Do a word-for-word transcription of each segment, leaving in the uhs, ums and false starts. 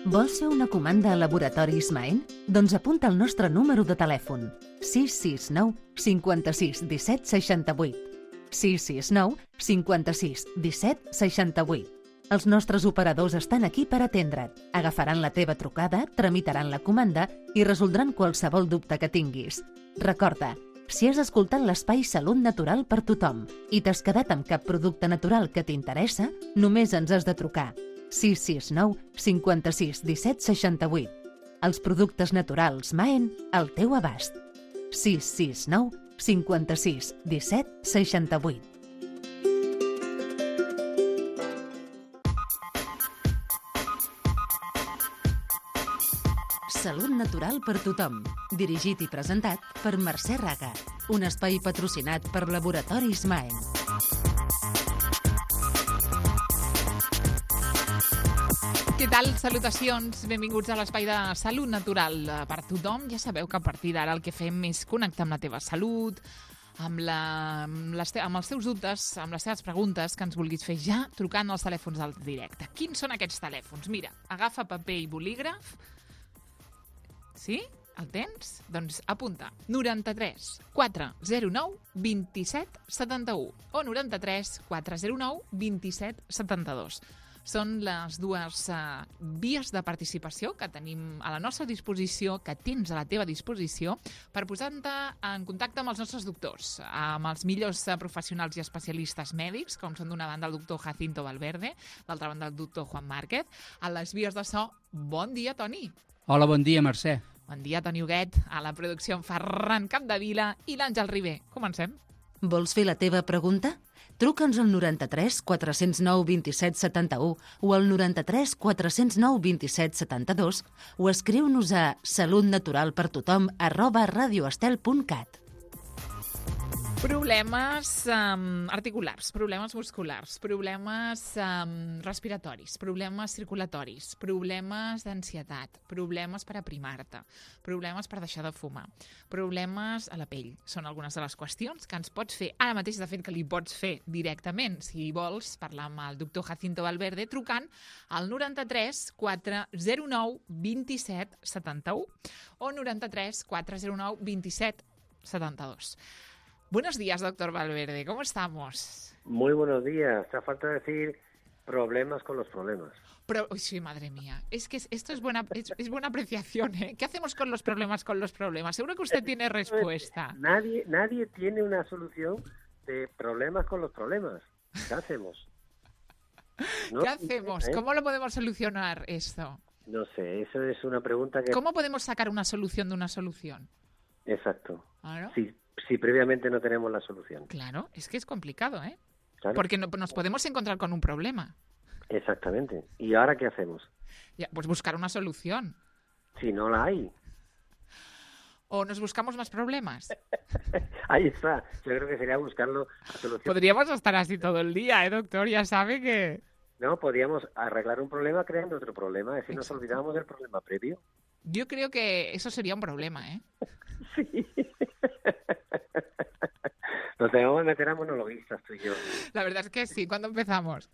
Vols fer una comanda a Laboratoris Maen? Doncs apunta el nostre número de telèfon sis sis nou cinquanta-sis disset seixanta-vuit. sis sis nou cinquanta-sis disset seixanta-vuit. Els nostres operadors estan aquí per atendre't. Agafaran la teva trucada, tramitaran la comanda i resoldran qualsevol dubte que tinguis. Recorda, si has escoltat l'espai Salut Natural per tothom i t'has quedat amb cap producte natural que t'interessa, només ens has de trucar. sis sis nou cinquanta-sis disset seixanta-vuit. Els productes naturals Maen al teu abast. sis sis nou cinquanta-sis disset seixanta-vuit. Salut Natural per tothom. Dirigit i presentat per Mercè Raga. Un espai patrocinat per Laboratoris Maen. Què tal? Salutacions. Benvinguts a l'espai de Salut Natural per tothom. Ja sabeu que a partir d'ara el que fem és connectar amb la teva salut, amb, la, amb, les te amb els teus dubtes, amb les teves preguntes que ens vulguis fer ja trucant als telèfons del directe. Quins són aquests telèfons? Mira, agafa paper i bolígraf. Sí? El tens? Doncs apunta. noranta-tres quatre zero nou vint-i-set setanta-u o noranta-tres quatre zero nou vint-i-set setanta-dos. Són les dues uh, vies de participació que tenim a la nostra disposició, que tens a la teva disposició, per posar-te en contacte amb els nostres doctors, amb els millors uh, professionals i especialistes mèdics, com són d'una banda el doctor Jacinto Valverde, d'altra banda el doctor Juan Márquez. A les vies de so, bon dia, Toni. Hola, bon dia, Mercè. Bon dia, Toni Huguet, a la producció en Ferran Capdevila i l'Àngel Ribé. Comencem. Vols fer la teva pregunta? Truca'ns al noranta-tres quatre zero nou vint-i-set setanta-u o al noranta-tres quatre zero nou vint-i-set setanta-dos o escriu-nos a salutnaturalpertothom arroba radioestel punt cat. Problemes um, articulars, problemes musculars, problemes um, respiratoris, problemes circulatoris, problemes d'ansietat, problemes per aprimar-te, problemes per deixar de fumar, problemes a la pell. Són algunes de les qüestions que ens pots fer ara mateix, de fet que li pots fer directament, si vols parlar amb el doctor Jacinto Valverde, trucant al noranta-tres quatre zero nou vint-i-set setanta-u o noranta-tres quatre zero nou vint-i-set setanta-dos. Buenos días, doctor Valverde. ¿Cómo estamos? Muy buenos días. Te falta decir problemas con los problemas. Pro Uy, sí, madre mía. Es que esto es buena, es, es buena apreciación, ¿eh? ¿Qué hacemos con los problemas con los problemas? Seguro que usted tiene respuesta. Nadie, nadie tiene una solución de problemas con los problemas. ¿Qué hacemos? ¿No? ¿Qué hacemos? ¿Eh? ¿Cómo lo podemos solucionar esto? No sé, eso es una pregunta que... ¿Cómo podemos sacar una solución de una solución? Exacto. ¿Claro? Sí. Si previamente no tenemos la solución. Claro, es que es complicado, ¿eh? Claro. Porque no, nos podemos encontrar con un problema. Exactamente. ¿Y ahora qué hacemos? Ya, pues buscar una solución. Si no la hay. ¿O nos buscamos más problemas? Ahí está. Yo creo que sería buscarlo la solución. Podríamos estar así todo el día, ¿eh, doctor? Ya sabe que... No, podríamos arreglar un problema creando otro problema. Es decir, nos olvidamos del problema previo. Yo creo que eso sería un problema, ¿eh? Sí. Nos debemos meter a monologuistas, tú y yo. La verdad es que sí. ¿Cuándo empezamos?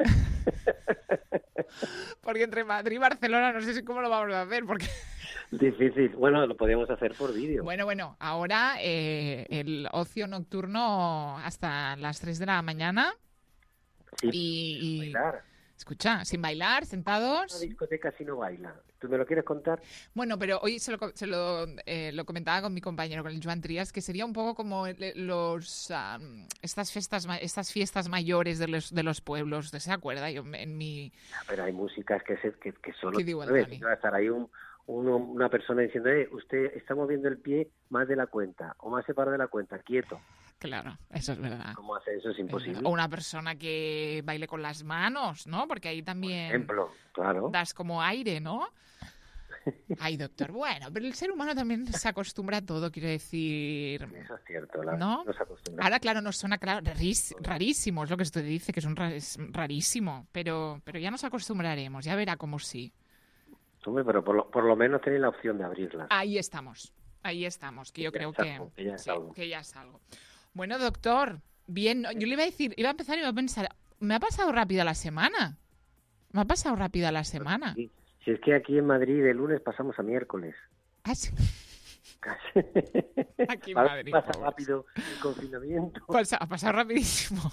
Porque entre Madrid y Barcelona no sé si cómo lo vamos a hacer. Porque... Difícil. Bueno, lo podríamos hacer por vídeo. Bueno, bueno. Ahora eh, el ocio nocturno hasta las tres de la mañana. Sí, y, y... bailar. Escucha, sin bailar, sentados. Una discoteca si no baila. ¿Tú me lo quieres contar? Bueno, pero hoy se lo, se lo, eh, lo comentaba con mi compañero, con el Joan Trías, que sería un poco como los um, estas fiestas estas fiestas mayores de los de los pueblos. ¿Se acuerda? Yo en mi... Pero hay músicas que, se, que, que solo... ¿Qué digo, va a estar ahí un, uno, una persona diciendo, eh, usted está moviendo el pie más de la cuenta o más separado de la cuenta, quieto. Claro, eso es verdad. ¿Cómo hace eso? Es imposible. O una persona que baile con las manos, ¿no? Porque ahí también... Por ejemplo, claro. Das como aire, ¿no? Ay, doctor, bueno, pero el ser humano también se acostumbra a todo, quiero decir... Eso es cierto, la, ¿no? Nos acostumbra. Ahora, claro, nos suena claro, raris, rarísimo, es lo que usted dice, que es, un, es rarísimo, pero, pero ya nos acostumbraremos, ya verá cómo sí. Hombre, pero por lo, por lo menos tenéis la opción de abrirlas. Ahí estamos, ahí estamos, que yo que creo que, algo, que, ya sí, algo. que ya es algo. Bueno, doctor, bien, yo le iba a decir, iba a empezar y iba a pensar, me ha pasado rápida la semana, me ha pasado rápida la semana. Sí, Si es que aquí en Madrid de lunes pasamos a miércoles. Ah, sí. Aquí en A ver, Madrid. pasa pobres. rápido el confinamiento. Pasa, ha pasado rapidísimo.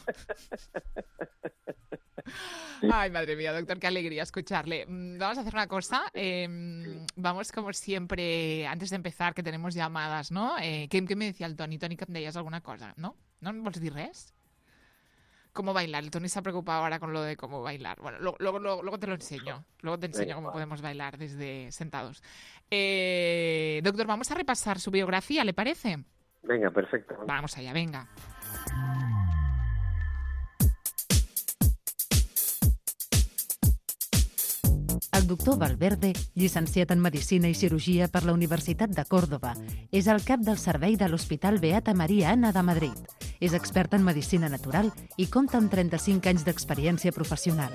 Ay, madre mía, doctor, qué alegría escucharle. Mm, Vamos a hacer una cosa. eh, Sí. Vamos, como siempre, antes de empezar, que tenemos llamadas, ¿no? Eh, què, què me decía el Toni? Toni, que em deies alguna cosa, no? No em vols dir res? ¿Cómo bailar? El Tony se ha preocupado ahora con lo de cómo bailar. Bueno, luego, luego, luego, luego te lo enseño. Luego te enseño Venga, cómo va. podemos bailar desde sentados. Eh, doctor, vamos a repasar su biografía, ¿le parece? Venga, perfecto. Vamos allá, venga. El doctor Valverde, llicenciat en Medicina i Cirurgia per la Universitat de Còrdova, és el cap del servei de l'Hospital Beata Maria Anna de Madrid. És expert en medicina natural i compta amb trenta-cinc anys d'experiència professional.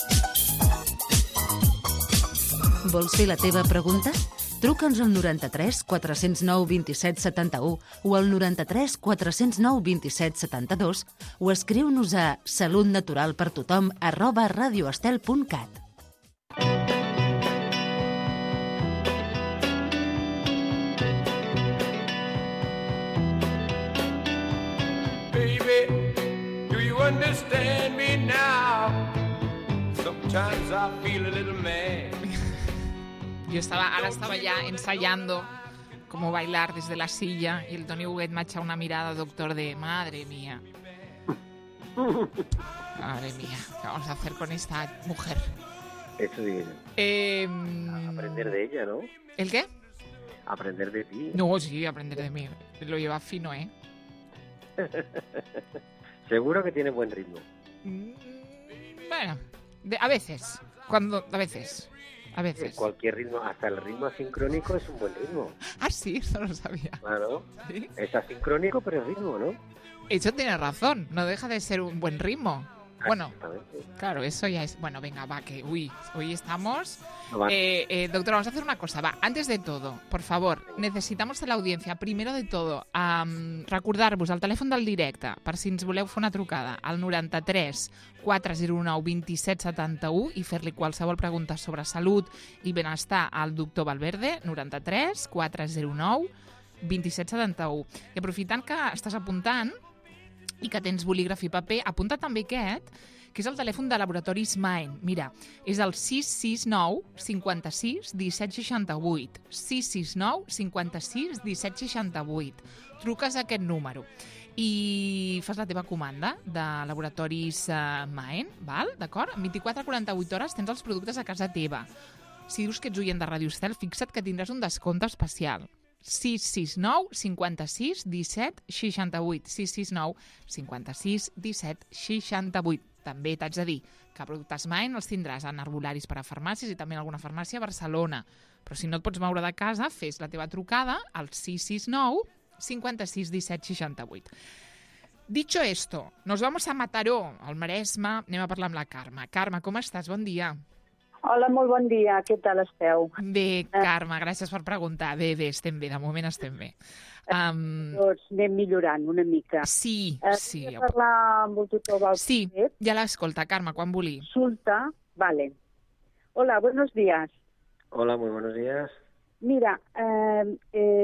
Vols fer la teva pregunta? Truca'ns al noranta-tres quatre zero nou vint-i-set setanta-u o al noranta-tres quatre zero nou vint-i-set setanta-dos o escriu-nos a salutnaturalpertothom arroba radioestel punt cat. Baby, do you understand me now? Sometimes I feel a little mad. Yo estaba, ahora estaba ya ensayando cómo bailar desde la silla y el Tony Huguet me ha echado una mirada, doctor, de madre mía. Madre mía, ¿qué vamos a hacer con esta mujer? Eso es Eh, aprender de ella, ¿no? ¿El qué? Aprender de ti. No, sí, aprender de mí. Lo lleva fino, ¿eh? Seguro que tiene buen ritmo. Mm, Bueno, de- a veces. Cuando, a veces. A veces. Cualquier ritmo, hasta el ritmo asincrónico es un buen ritmo. Ah, sí, eso no lo sabía. Claro. ¿Sí? Es asincrónico, pero es ritmo, ¿no? Eso tiene razón, no deja de ser un buen ritmo. Bueno, Exactamente. claro, eso ya es... Bueno, venga, va, que uy, hoy estamos... No va. Eh, eh, doctora, vamos a hacer una cosa, va. Antes de todo, por favor, necessitamos de l'audiència, primero de todo, um, recordar-vos el telèfon del directe, per si ens voleu fer una trucada, al noranta-tres quatre zero nou vint-i-set setanta-u i fer-li qualsevol pregunta sobre salut i benestar al doctor Valverde, noranta-tres quatre zero nou vint-i-set setanta-u. I aprofitant que estàs apuntant i que tens bolígraf i paper, apunta també aquest, que és el telèfon de Laboratoris Maen. Mira, és el sis sis nou cinquanta-sis disset seixanta-vuit. sis sis nou cinquanta-sis disset seixanta-vuit. Truques a aquest número i fas la teva comanda de Laboratoris eh, Maen, val? D'acord? En vint-i-quatre a quaranta-vuit hores tens els productes a casa teva. Si dius que ets oient de Radio Estel, fixa't que tindràs un descompte especial. sis sis nou cinquanta-sis disset seixanta-vuit. sis sis nou cinquanta-sis disset seixanta-vuit. També t'haig de dir que productes Maen els tindràs en arbolaris per a farmàcies i també en alguna farmàcia a Barcelona. Però si no et pots moure de casa, fes la teva trucada al sis sis nou cinquanta-sis disset seixanta-vuit. Dicho esto, nos vamos a Mataró, al Maresme. Anem a parlar amb la Carme. Carme, com estàs? Bon dia. Hola, molt bon dia. Què tal esteu? Bé, Carme, gràcies per preguntar. Bé, bé, estem bé, de moment estem bé. Um, Doncs anem millorant una mica. sí, Eh, sí. Volia parlar amb el tutor Valverde. Sí, ja l'escolta, Carme, quan vulgui. Consulta. Vale. Hola, buenos días. Hola, muy buenos días. Mira, eh,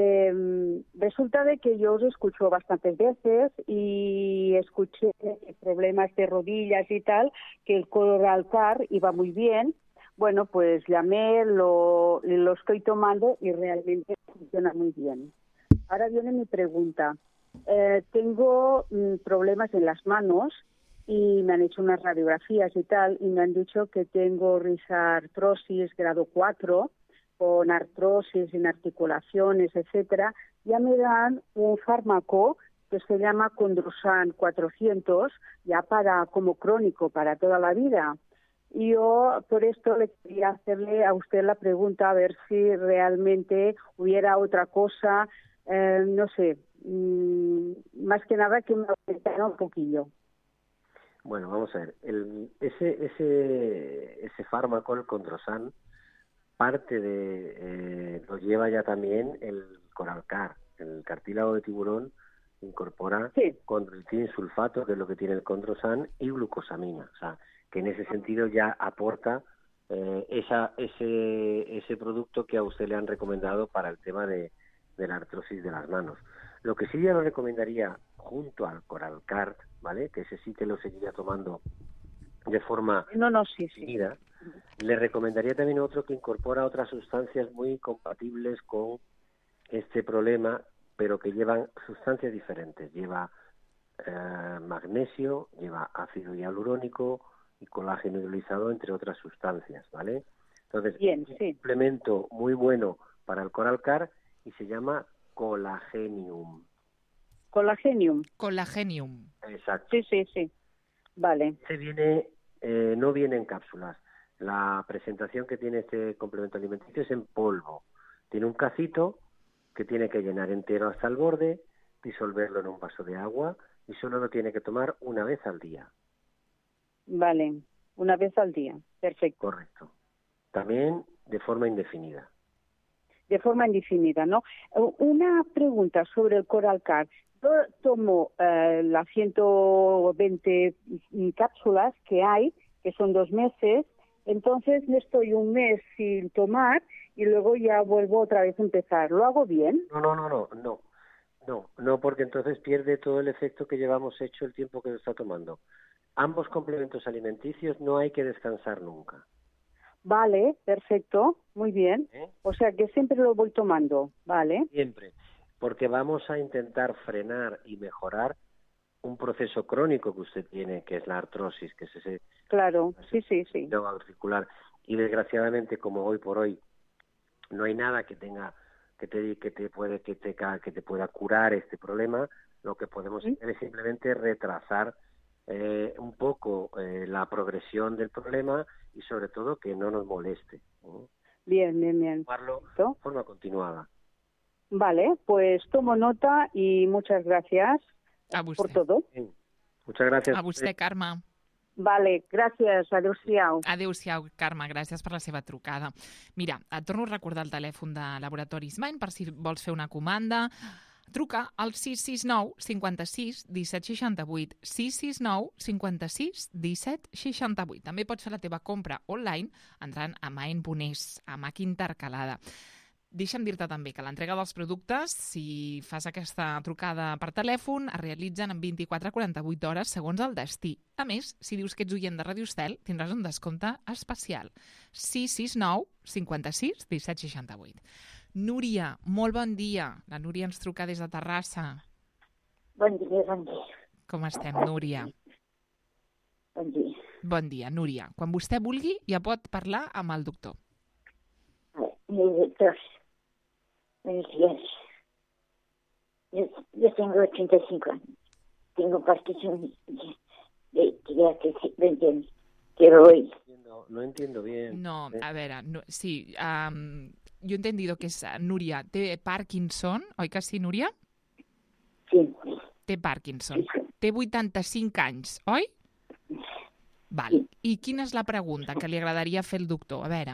eh, resulta de que yo os escucho bastantes veces y escuché problemas de rodillas y tal, que el Coralcar iba muy bien. Bueno, pues llamé, lo, lo estoy tomando y realmente funciona muy bien. Ahora viene mi pregunta. Eh, tengo mm, problemas en las manos y me han hecho unas radiografías y tal y me han dicho que tengo risartrosis grado cuatro con artrosis en articulaciones, etcétera. Ya me dan un fármaco que se llama Condrosan cuatrocientos, ya para como crónico para toda la vida. Y yo por esto le quería hacerle a usted la pregunta a ver si realmente hubiera otra cosa, eh, no sé, mmm, más que nada que me aumentara un poquillo. Bueno, vamos a ver. El, ese, ese, ese fármaco, el Condrosan, parte de eh, lo lleva ya también el Coralcar. El cartílago de tiburón incorpora Sí. condroitin sulfato, que es lo que tiene el Condrosan, y glucosamina. O sea, que en ese sentido ya aporta eh, esa, ese, ese producto que a usted le han recomendado para el tema de, de la artrosis de las manos. Lo que sí yo le recomendaría junto al Coralcard, ¿vale? Que ese sí que lo seguiría tomando de forma No, no, sí, sí. definida. Le recomendaría también otro que incorpora otras sustancias muy compatibles con este problema, pero que llevan sustancias diferentes. Lleva eh, magnesio, lleva ácido hialurónico y colágeno hidrolizado, entre otras sustancias, ¿vale? Entonces, Bien, es un sí. suplemento muy bueno para el Coralcar y se llama Colagenium. Colagenium. Colagenium. Exacto. Sí, sí, sí. Vale. Este viene, eh, no viene en cápsulas. La presentación que tiene este complemento alimenticio es en polvo. Tiene un cacito que tiene que llenar entero hasta el borde, disolverlo en un vaso de agua y solo lo tiene que tomar una vez al día. Vale. Una vez al día. Perfecto. Correcto. También de forma indefinida. De forma indefinida, ¿no? Una pregunta sobre el Coralcard. Yo tomo eh, las ciento veinte cápsulas que hay, que son dos meses, entonces me estoy un mes sin tomar y luego ya vuelvo otra vez a empezar. ¿Lo hago bien? No, no, no, no, no. No, no, porque entonces pierde todo el efecto que llevamos hecho el tiempo que lo está tomando. Ambos complementos alimenticios no hay que descansar nunca. Vale, perfecto, muy bien. ¿Eh? O sea que siempre lo voy tomando, ¿vale? Siempre, porque vamos a intentar frenar y mejorar un proceso crónico que usted tiene, que es la artrosis, que es ese Claro, sí, sí, sí. síndrome auricular. Y desgraciadamente, como hoy por hoy no hay nada que tenga que te que te puede que te que te pueda curar este problema, lo que podemos ¿Sí? hacer es simplemente retrasar eh, un poco eh, la progresión del problema y sobre todo que no nos moleste, ¿no? Bien, bien, bien. Tomarlo ¿No? de forma continuada. Vale, pues tomo nota y muchas gracias A por vostè. todo. Bien. Muchas gracias. A vostè, Carme. Vale, gràcies, adéu-siau. Adéu-siau, Carme, gràcies per la seva trucada. Mira, et torno a recordar el telèfon de Laboratoris Mind per si vols fer una comanda. Truca al sis sis nou cinquanta-sis disset seixanta-vuit, sis sis nou cinquanta-sis disset seixanta-vuit. També pots fer la teva compra online entrant a mind punt es, a Mac Intercalada. Deixa'm dir-te també que l'entrega dels productes, si fas aquesta trucada per telèfon, es realitzen en vint-i-quatre a quaranta-vuit hores segons el destí. A més, si dius que ets oient de Ràdio Estel, tindràs un descompte especial. sis sis nou cinquanta-sis disset seixanta-vuit. Núria, molt bon dia. La Núria ens truca des de Terrassa. Bon dia, bon dia. Com estem, Núria? Bon dia. Bon dia, Núria. Quan vostè vulgui, ja pot parlar amb el doctor. Mire, doctor, buenos días. Yo, yo tengo ochenta y cinco años. Tengo Parkinson de, de, de hace veinte años. Pero hoy, No, no entiendo bien. No, Eh, a veure, no, sí, um, yo he entendido que és uh, Núria. Té Parkinson, oi que sí, Núria? sí, Té Parkinson. sí, Té vuitanta-cinc anys, oi? Val. Sí. I quina és la pregunta que li agradaria fer el doctor? A veure.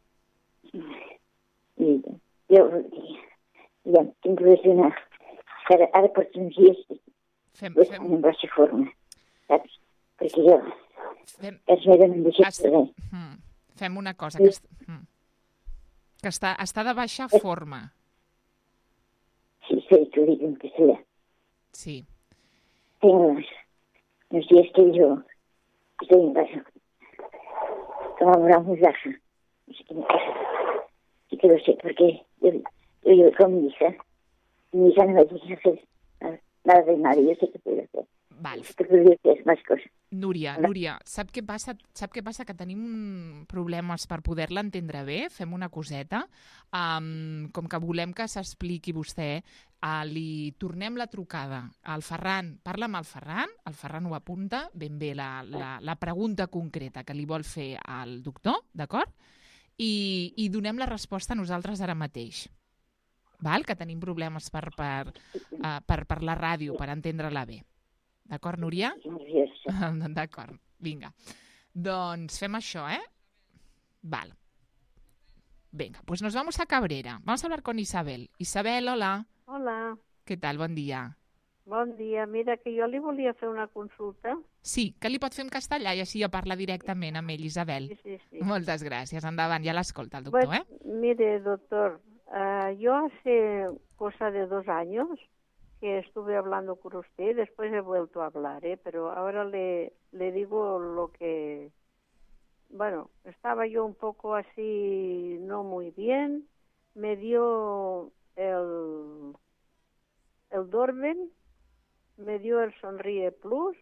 y yo ya tengo una... Ara, ara per uns dies Fem, pues, fem, en baixa forma, saps? Perquè jo fem, es m'he de deixar es, res. hmm, fem una cosa, que, est, hmm, que està, està de baixa forma. Sí, sé que ho dic en castellà. Sí. Tengo unos, unos días que yo estoy en casa. Tomamos muy baja. No sé qué me pasa. Sí que lo sé, porque yo, yo vivo con mi hija. Y mi hija no me dice hacer nada, nada de nada. Yo sé que puedo hacer. Val. Sé que podría hacer más cosas. Núria, Hola. Núria, sap què passa? Sap què passa? Que tenim problemes per poder-la entendre bé. Fem una coseta. Um, com que volem que s'expliqui vostè, uh, li tornem la trucada al Ferran. Parla amb el Ferran, el Ferran ho apunta ben bé la, la, la pregunta concreta que li vol fer al doctor, d'acord? I, i donem la resposta a nosaltres ara mateix. Val? Que tenim problemes per, per, uh, per, per la ràdio, per entendre-la bé. D'acord, Núria? Nerviosa. D'acord, vinga. Doncs fem això, ¿eh? Vale. Venga, pues nos vamos a Cabrera. Vamos a hablar con Isabel. Isabel, hola. Hola, ¿Qué tal? Buen día. Bon dia. Mira, que jo li volia fer una consulta. Sí, que li pot fer en castellà i així ja parla directament amb ell, Isabel. Sí, sí, sí. Moltes gràcies. Endavant, ja l'escolta el doctor, Pues, eh? mire, doctor, uh, yo hace cosa de dos años que estuve hablando con usted, después he vuelto a hablar, ¿eh? Pero ahora le, le digo lo que... Bueno, estaba yo un poco así, no muy bien, me dio el, el Dormen, me dio el Sonríe Plus,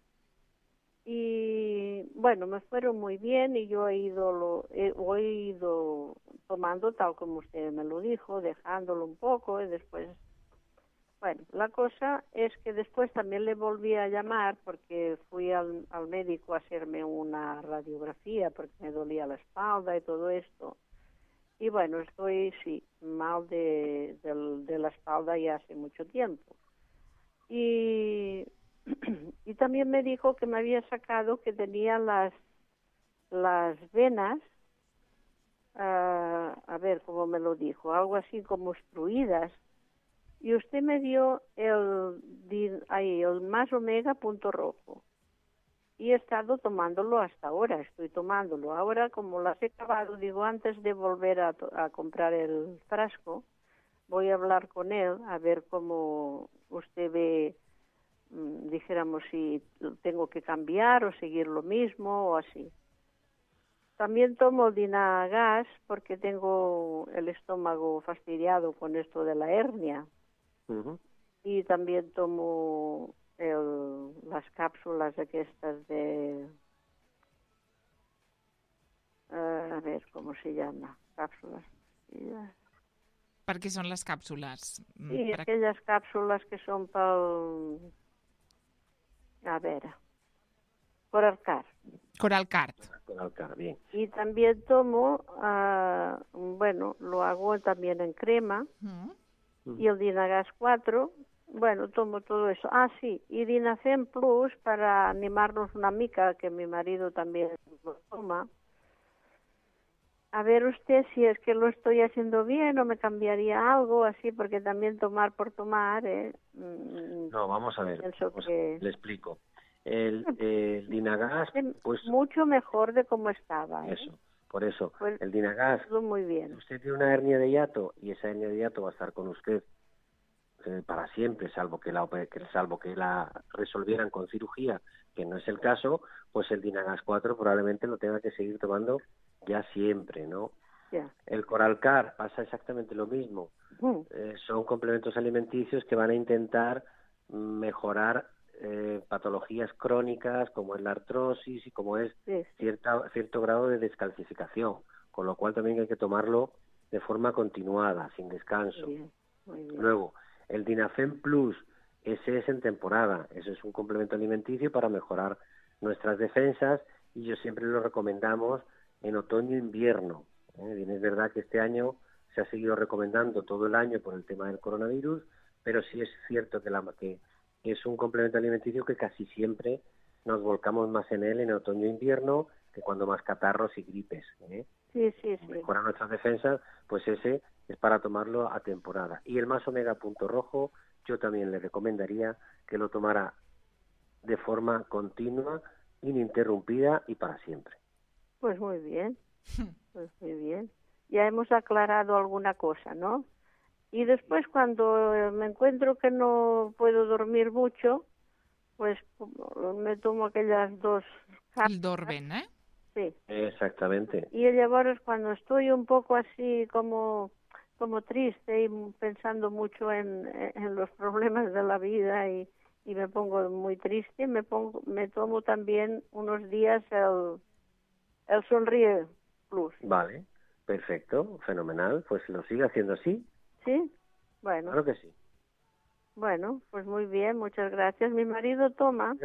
y bueno, me fueron muy bien y yo he ido, lo, he, he ido tomando tal como usted me lo dijo, dejándolo un poco y después... Bueno, la cosa es que después también le volví a llamar porque fui al, al médico a hacerme una radiografía porque me dolía la espalda y todo esto. Y bueno, estoy, sí, mal de, de, de la espalda ya hace mucho tiempo. Y, y también me dijo que me había sacado que tenía las, las venas, uh, a ver cómo me lo dijo, algo así como obstruidas. Y usted me dio el, ahí, el más omega punto rojo. Y he estado tomándolo hasta ahora, estoy tomándolo. Ahora, como las he acabado, digo, antes de volver a, a comprar el frasco, voy a hablar con él, a ver cómo usted ve, mmm, dijéramos, si tengo que cambiar o seguir lo mismo o así. También tomo Dinagas porque tengo el estómago fastidiado con esto de la hernia. Uh-huh. Y también tomo el, las cápsulas aquestas de... Uh, a ver, ¿cómo se llama? Cápsulas. Per què són les càpsules? Sí, per... aquelles cápsulas que son pel... A ver... Coralcar. Coralcart. Coralcar, bien. Y también tomo, uh, bueno, lo hago también en crema. Mm. Y el Dinagas cuatro, bueno, tomo todo eso. Ah, sí, y Dinacen Plus para animarnos una mica, que mi marido también lo toma. A ver usted si es que lo estoy haciendo bien o me cambiaría algo así, porque también tomar por tomar, ¿eh? No, vamos a ver, vamos, que... le explico. El, el Dinagas, pues... Mucho mejor de como estaba, ¿eh? Eso. Por eso, pues, el Dinagas, muy bien. usted tiene una hernia de hiato y esa hernia de hiato va a estar con usted eh, para siempre, salvo que la que, salvo que la resolvieran con cirugía, que no es el caso, pues el Dinagas cuatro probablemente lo tenga que seguir tomando ya siempre, ¿no? Yeah. El Coralcar pasa exactamente lo mismo. Mm. Eh, son complementos alimenticios que van a intentar mejorar Eh, patologías crónicas como es la artrosis y como es sí, sí. Cierta, cierto grado de descalcificación, con lo cual también hay que tomarlo de forma continuada, sin descanso. Muy bien, muy bien. Luego, el Dinacen Plus, ese es en temporada, eso es un complemento alimenticio para mejorar nuestras defensas y yo siempre lo recomendamos en otoño-invierno. ¿eh? Bien, es verdad que este año se ha seguido recomendando todo el año por el tema del coronavirus, pero sí es cierto que la que es un complemento alimenticio que casi siempre nos volcamos más en él en otoño-invierno que cuando más catarros y gripes. ¿eh? Sí, sí, sí. Mejorar nuestras defensas, pues ese es para tomarlo a temporada. Y el más omega punto rojo, yo también le recomendaría que lo tomara de forma continua, ininterrumpida y para siempre. Pues muy bien, pues muy bien. Ya hemos aclarado alguna cosa, ¿no? Y después cuando me encuentro que no puedo dormir mucho, pues me tomo aquellas dos cápsulas. El Dormen, ¿eh? Sí. Exactamente. Y llavors cuando estoy un poco así como como triste y pensando mucho en, en los problemas de la vida y, y me pongo muy triste, me pongo me tomo también unos días el, el Sonríe Plus. Vale, perfecto, fenomenal. Pues lo sigue haciendo así. ¿Sí? Bueno. Claro que sí. Bueno, pues muy bien, muchas gracias. Mi marido toma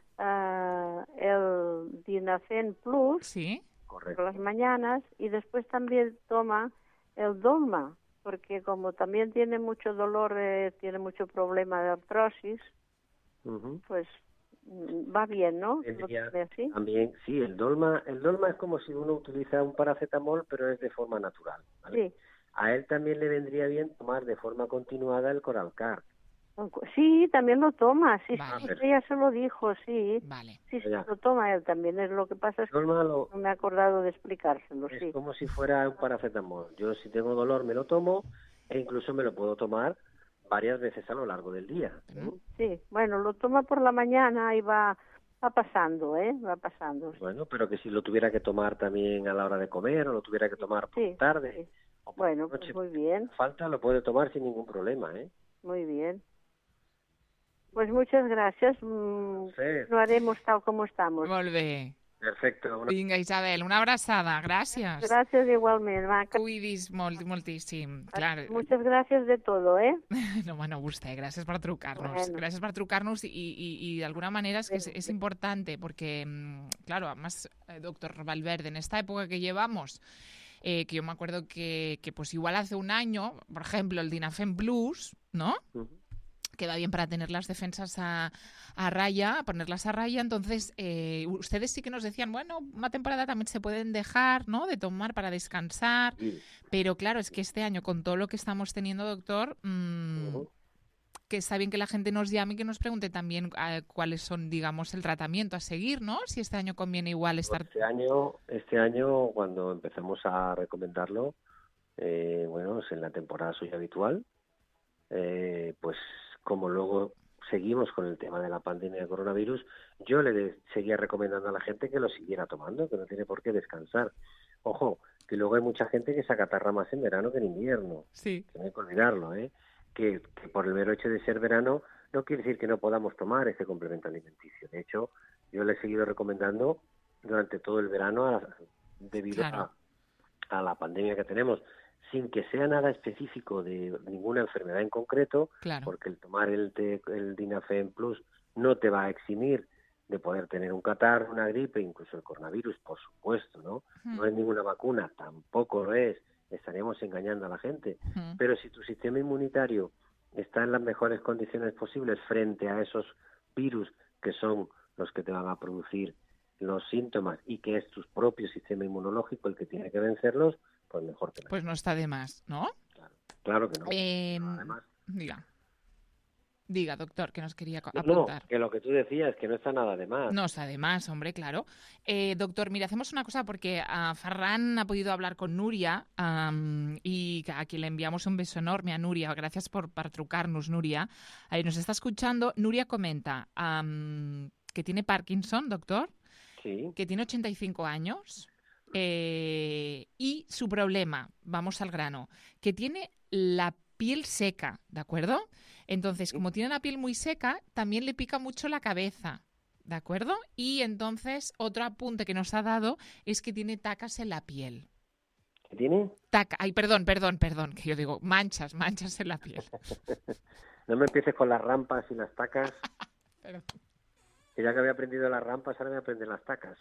uh, el Dinacen Plus ¿sí? por las mañanas y después también toma el Dolma, porque como también tiene mucho dolor, eh, tiene mucho problema de artrosis, uh-huh. pues va bien, ¿no? Tendría, también, sí, el Dolma, el Dolma es como si uno utiliza un paracetamol, pero es de forma natural, ¿vale? Sí. A él también le vendría bien tomar de forma continuada el Coralcar. Sí, también lo toma, sí, Vale. sí, ella se lo dijo, sí. Vale. Sí, sí, Ya. lo toma él también, es lo que pasa es que Norma lo- no me he acordado de explicárselo, es sí. como si fuera un paracetamol. Yo si tengo dolor me lo tomo e incluso me lo puedo tomar varias veces a lo largo del día. ¿no? Sí, bueno, lo toma por la mañana y va, va pasando, ¿eh? Va pasando. Bueno, pero que si lo tuviera que tomar también a la hora de comer o lo tuviera que tomar por Sí, tarde sí. o por Bueno, la noche, pues muy bien, falta lo puede tomar sin ningún problema, ¿eh? muy bien. Pues muchas gracias. mm, Sí. Lo haremos tal como estamos. Molt bé. Perfecto. Una- Vinga, Isabel, una abraçada. Gràcies. Gracias igualmente, Maca. Cuidis molt, moltíssim. Clar, Muchas gracias de todo, ¿eh? no, bueno, vostè, gràcies per trucar-nos. Bueno. Gràcies per trucar-nos i, i, i d'alguna manera es que es, es importante porque, mm, claro, además, eh, doctor Valverde, en esta época que llevamos, eh, que yo me acuerdo que, que pues igual hace un año, por ejemplo, el Dinafem Plus, ¿no? Ujú. Queda bien para tener las defensas a, a raya, ponerlas a raya. Entonces, eh, ustedes sí que nos decían, bueno, una temporada también se pueden dejar, ¿no?, de tomar para descansar. Sí. Pero claro, es que este año, con todo lo que estamos teniendo, doctor, mmm, Ujú. que está bien que la gente nos llame y que nos pregunte también eh, cuáles son, digamos, el tratamiento a seguir, ¿no? Si este año conviene igual estar... Este año, este año cuando empezamos a recomendarlo, eh, bueno, es en la temporada suya habitual, eh, pues como luego seguimos con el tema de la pandemia de coronavirus, yo le de- seguía recomendando a la gente que lo siguiera tomando, que no tiene por qué descansar. Ojo, que luego hay mucha gente que se acatarra más en verano que en invierno, Sí, que no hay que olvidarlo, ¿eh? Que, que por el mero hecho de ser verano no quiere decir que no podamos tomar este complemento alimenticio. De hecho, yo le he seguido recomendando durante todo el verano a- debido Claro. a, a la pandemia que tenemos, sin que sea nada específico de ninguna enfermedad en concreto, claro. porque el tomar el, te- el Dinafem Plus no te va a eximir de poder tener un catarro, una gripe, incluso el coronavirus, por supuesto, ¿no? No es ninguna vacuna, tampoco lo es, estaríamos engañando a la gente. Ujú. Pero si tu sistema inmunitario está en las mejores condiciones posibles frente a esos virus que son los que te van a producir los síntomas y que es tu propio sistema inmunológico el que tiene que vencerlos, pues mejor que nada. Pues no está de más, ¿no? Claro que no. Eh, Además, diga. Diga, doctor, que nos quería co- no, apuntar. que lo que tú decías, que no está nada de más. No está de más, hombre, claro. Eh, doctor, mira, hacemos una cosa porque a Ferran ha podido hablar con Nuria am, y a quien le enviamos un beso enorme a Nuria. Gracias por, por trucarnos, Nuria. Ahí nos está escuchando. Nuria comenta am, que tiene Parkinson, doctor, Sí, que tiene ochenta y cinco años eh, y su problema, vamos al grano, que tiene la piel seca, ¿de acuerdo? Entonces, como tiene la piel muy seca, también le pica mucho la cabeza, ¿de acuerdo? Y entonces, otro apunte que nos ha dado es que tiene tacas en la piel. ¿qué tiene? Taca, ay, perdón, perdón, perdón, que yo digo manchas, manchas en la piel. No me empieces con las rampas y las tacas, Perdón. que ya que había aprendido las rampas, ahora me aprenden las tacas.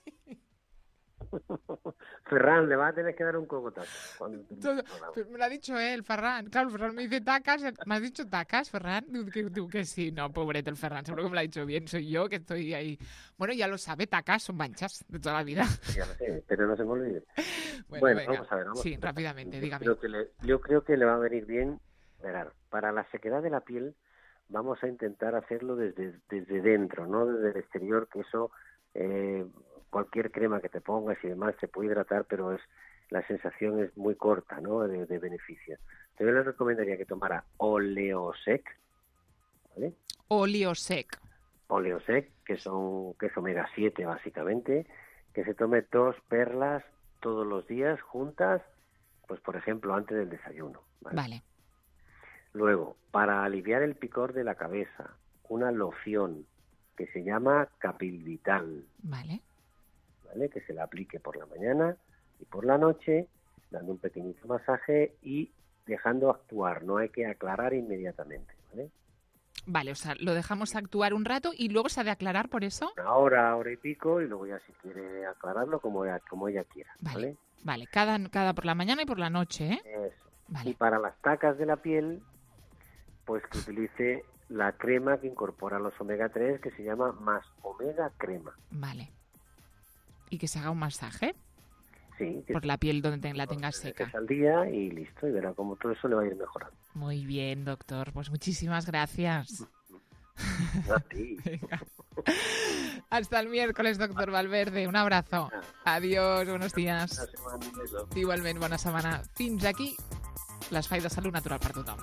Ferran, le va a tener que dar un cogotazo. cuando termine el programa. Me lo ha dicho él, Ferran. Claro, Ferran me dice tacas. ¿Me has dicho tacas, Ferran? Digo que, digo que sí. No, pobreto el Ferran. Seguro que me lo ha dicho bien. Soy yo que estoy ahí. Bueno, ya lo sabe, tacas son manchas de toda la vida. Ya lo sé, pero no se me olvide. Bueno, Bueno, venga. vamos a ver. Vamos. Sí, rápidamente, Yo dígame. creo que le, yo creo que le va a venir bien. Verá, para la sequedad de la piel vamos a intentar hacerlo desde, desde dentro, no desde el exterior, que eso, eh, cualquier crema que te pongas y demás te puede hidratar, pero es la sensación es muy corta, ¿no?, de, de beneficio. Yo le recomendaría que tomara Oleosec, ¿vale? Oleosec. Oleosec, que son que es omega siete básicamente, que se tome dos perlas todos los días juntas, pues por ejemplo antes del desayuno, ¿vale? Vale. Luego, para aliviar el picor de la cabeza, una loción que se llama Capilvital, Vale. ¿vale?, que se la aplique por la mañana y por la noche, dando un pequeñito masaje y dejando actuar, no hay que aclarar inmediatamente, ¿vale? Vale, o sea, lo dejamos actuar un rato y luego se ha de aclarar por eso. Una hora, hora y pico, y luego ya si quiere aclararlo como ella, como ella quiera, Vale. ¿vale? Vale, cada, cada por la mañana y por la noche, ¿eh? Eso. Y Vale. para las tacas de la piel, pues que utilice la crema que incorpora los omega tres, que se llama Más Omega Crema. Vale. ¿Y que se haga un masaje? Sí, que por la piel donde la tengas seca. al día y listo, y verá cómo todo eso le va a ir mejorando. Muy bien, doctor. Pues muchísimas gracias. A ti. Venga. Hasta el miércoles, doctor Valverde. Un abrazo. Adiós, buenos días. Una setmana, un beso. Igualment, bona setmana. Fins aquí l'espai de salut natural per tothom.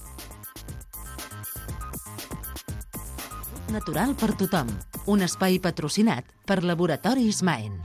Natural per tothom. Un espai patrocinat per Laboratoris Maen.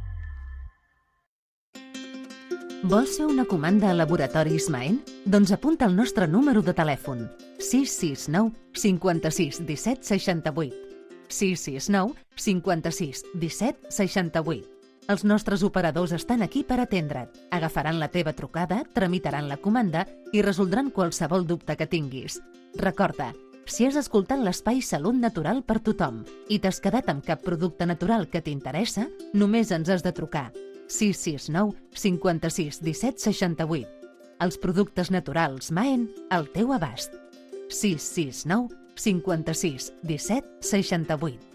Vols fer una comanda a Laboratoris Maen? Doncs apunta el nostre número de telèfon sis sis nou cinquanta-sis disset seixanta-vuit. sis sis nou cinquanta-sis disset seixanta-vuit. Els nostres operadors estan aquí per atendre't. Agafaran la teva trucada, tramitaran la comanda i resoldran qualsevol dubte que tinguis. Recorda, si has escoltat l'espai Salut Natural per tothom i t'has quedat amb cap producte natural que t'interessa, només ens has de trucar sis sis nou cinquanta-sis disset seixanta-vuit. Els productes naturals Maen al teu abast. sis sis nou cinquanta-sis disset seixanta-vuit.